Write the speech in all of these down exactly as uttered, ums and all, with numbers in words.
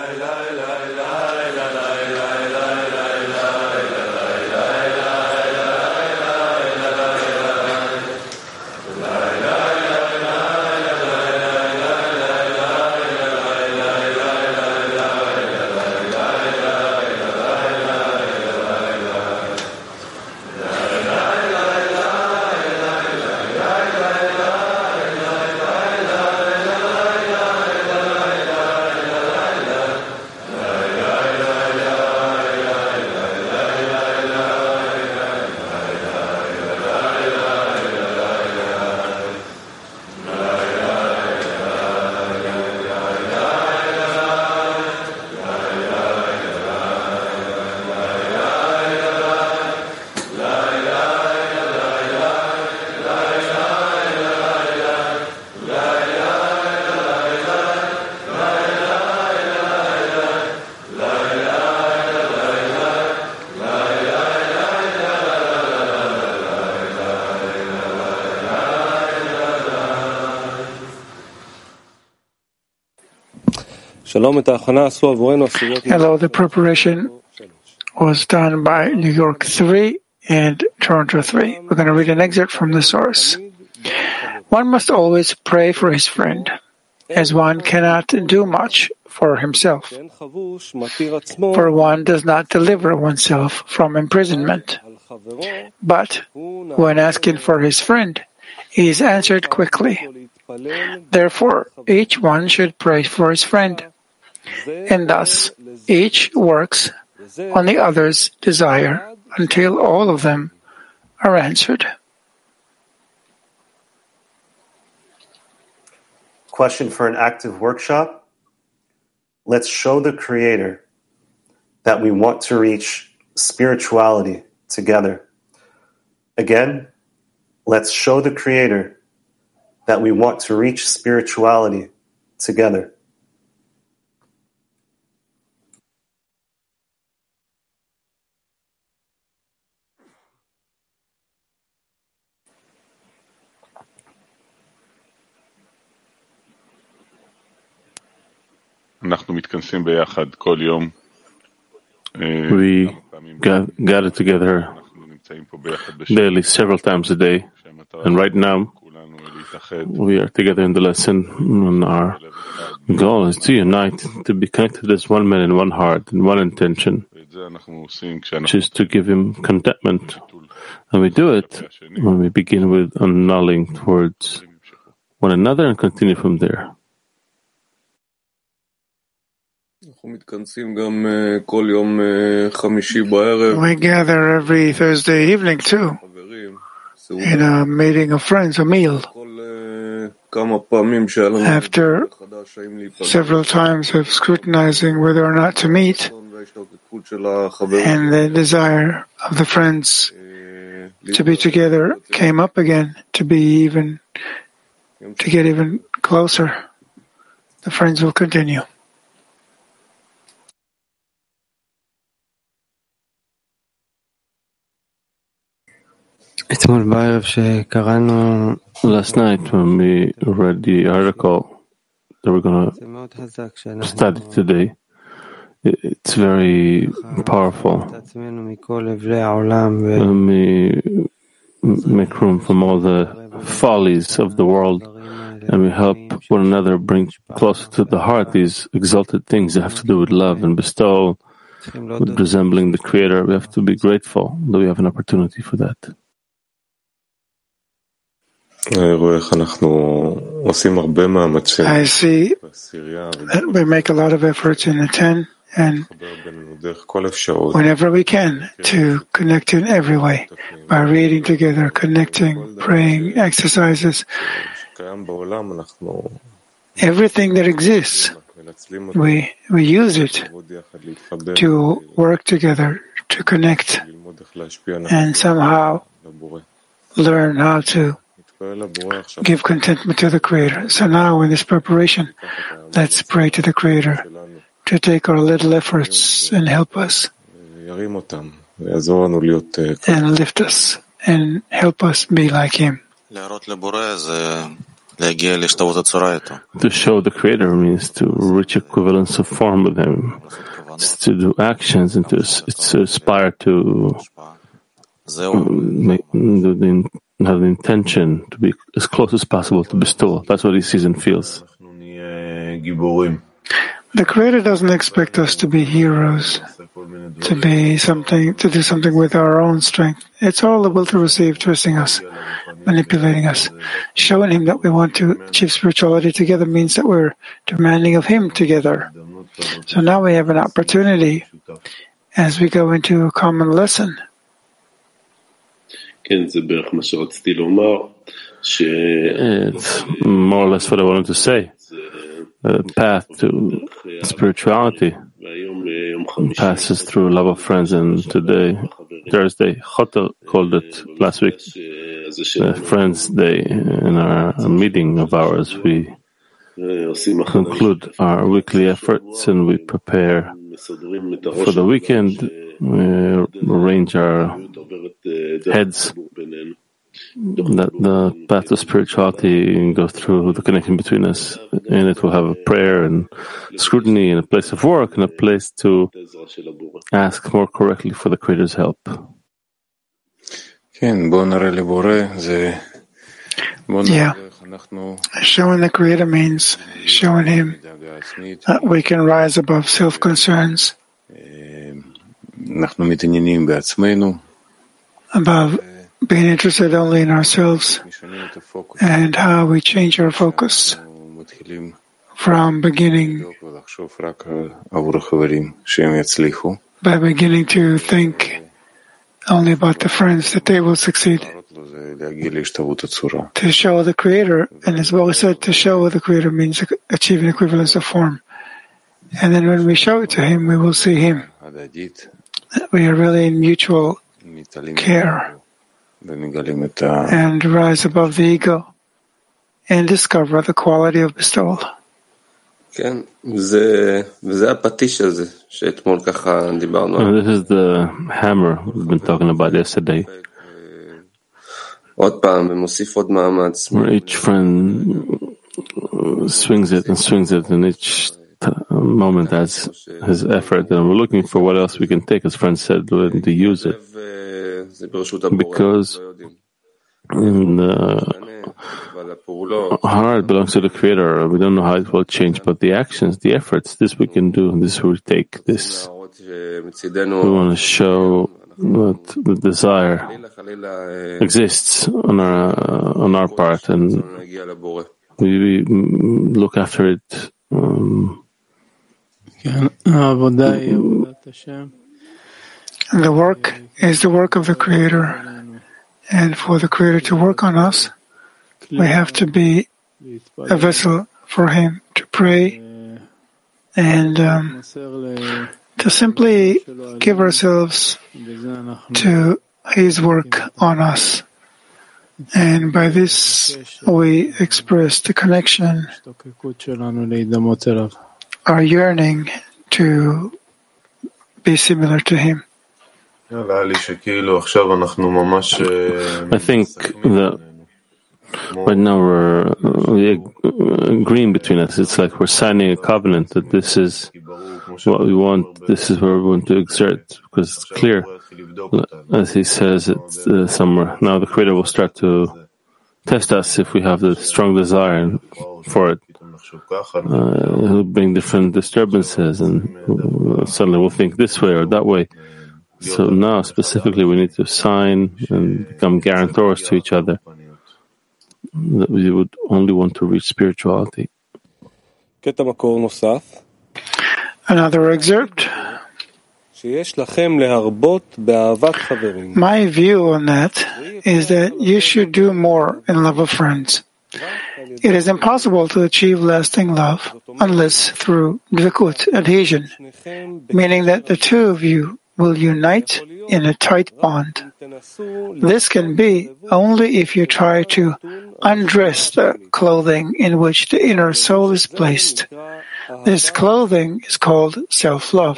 Hello, the preparation was done by New York three and Toronto three. We're going to read an excerpt from the source. One must always pray for his friend, as one cannot do much for himself, for one does not deliver oneself from imprisonment. But when asking for his friend, he is answered quickly. Therefore, each one should pray for his friend, and thus each works on the other's desire until all of them are answered. Question for an active workshop. Let's show the Creator that we want to reach spirituality together. Again, let's show the Creator that we want to reach spirituality together. We gather together daily, several times a day, and right now we are together in the lesson, and our goal is to unite, to be connected as one man in one heart, in one intention, which is to give him contentment. And we do it when we begin with annulling towards one another and continue from there. We gather every Thursday evening too, in a meeting of friends, a meal. After several times of scrutinizing whether or not to meet, and the desire of the friends to be together came up again, to be even, to get even closer, the friends will continue. Last night, when we read the article that we're going to study today, it's very powerful. And we make room from all the follies of the world, and we help one another bring closer to the heart these exalted things that have to do with love and bestowal, with resembling the Creator. We have to be grateful that we have an opportunity for that. I see that we make a lot of efforts in the ten and whenever we can to connect in every way, by reading together, connecting, praying, exercises. Everything that exists, we we use it to work together, to connect, and somehow learn how to give contentment to the Creator. So now in this preparation, let's pray to the Creator to take our little efforts and help us, and lift us, and help us be like Him. To show the Creator means to reach equivalence of form with Him. It's to do actions and to, it's to aspire to make, have the intention to be as close as possible to bestowal. That's what He sees and feels. The Creator doesn't expect us to be heroes, to be something, to do something with our own strength. It's all the will to receive, twisting us, manipulating us. Showing Him that we want to achieve spirituality together means that we're demanding of Him together. So now we have an opportunity as we go into a common lesson. It's more or less what I wanted to say. The path to spirituality passes through love of friends, and today, Thursday, Chotel called it last week, uh, Friends Day. In our meeting of ours, we conclude our weekly efforts and we prepare for the weekend. We arrange our heads that the path to spirituality goes through the connection between us. In it we'll have a prayer and scrutiny and a place of work and a place to ask more correctly for the Creator's help. Yeah. Showing the Creator means showing Him that we can rise above self-concerns, above being interested only in ourselves, and how we change our focus from beginning by beginning to think only about the friends, that they will succeed. To show the Creator, and as well as said, to show the Creator means achieving equivalence of form. And then when we show it to Him, we will see Him. We are really in mutual care and rise above the ego and discover the quality of bestowal. And this is the hammer we've been talking about yesterday, where each friend swings it and swings it, and each moment has his effort, and we're looking for what else we can take, as friends said, to use it. Because in the heart belongs to the Creator. We don't know how it will change, but the actions, the efforts, this we can do, this we take, this we want to show that the desire exists on our uh, on our part, and we, we look after it. Um, The work is the work of the Creator, and for the Creator to work on us, we have to be a vessel for Him to pray and um, to simply give ourselves to His work on us. And by this, we express the connection, our yearning to be similar to Him. I think that right now we're we agreeing between us. It's like we're signing a covenant that this is what we want, this is where we want to exert, because it's clear, as he says it uh, somewhere. Now the Creator will start to test us if we have the strong desire for it. Uh, he'll bring different disturbances, and suddenly we'll think this way or that way. So now, specifically, we need to sign and become guarantors to each other that we would only want to reach spirituality. Another excerpt. My view on that is that you should do more in love of friends. It is impossible to achieve lasting love unless through dvekut, adhesion, meaning that the two of you will unite in a tight bond. This can be only if you try to undress the clothing in which the inner soul is placed. This clothing is called self-love,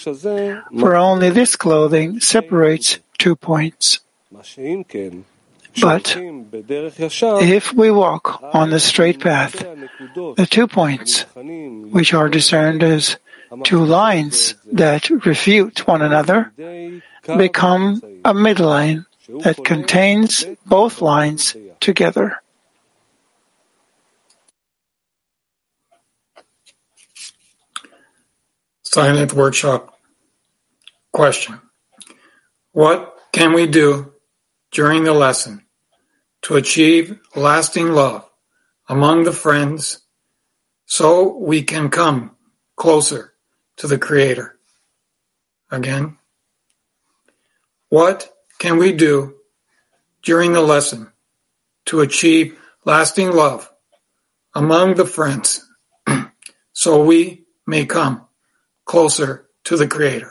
for only this clothing separates two points. But if we walk on the straight path, the two points, which are discerned as two lines that refute one another, become a midline that contains both lines together. Silent workshop question. What can we do during the lesson to achieve lasting love among the friends so we can come closer to the Creator? Again. What can we do during the lesson to achieve lasting love among the friends so we may come closer to the Creator?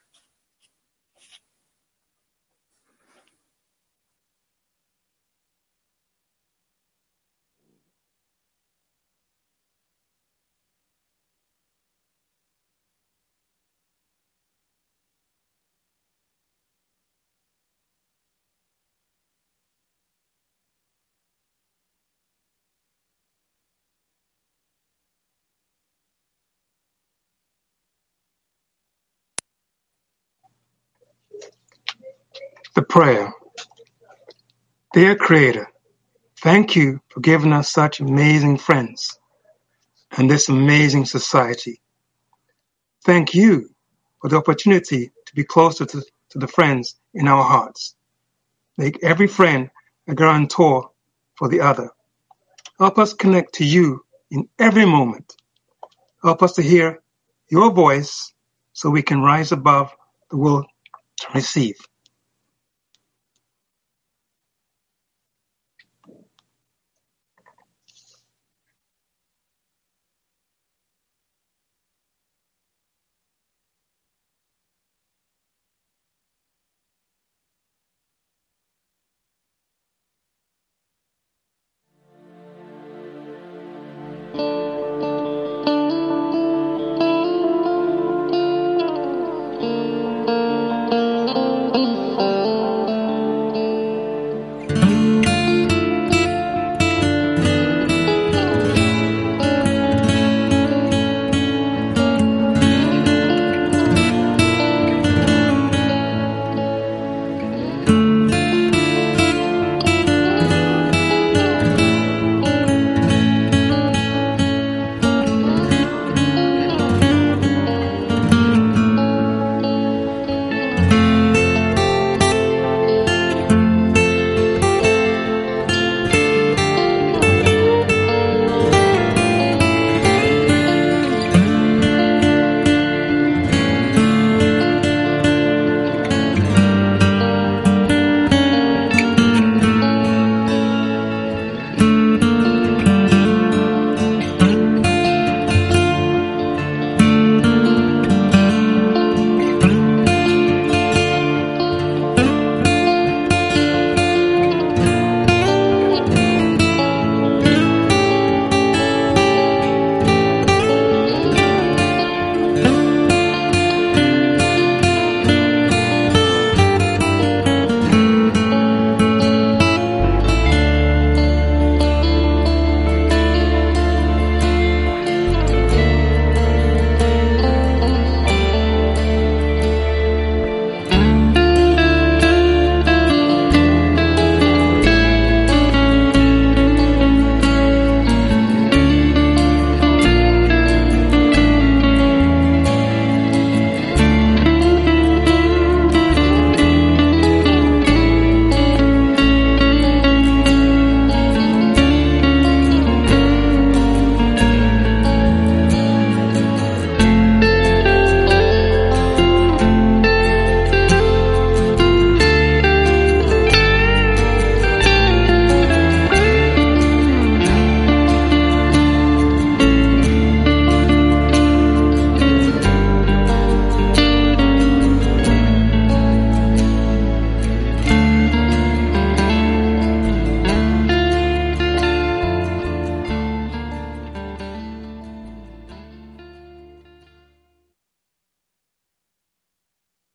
The prayer. Dear Creator, thank you for giving us such amazing friends and this amazing society. Thank you for the opportunity to be closer to, to the friends in our hearts. Make every friend a guarantor for the other. Help us connect to you in every moment. Help us to hear your voice so we can rise above the will to receive.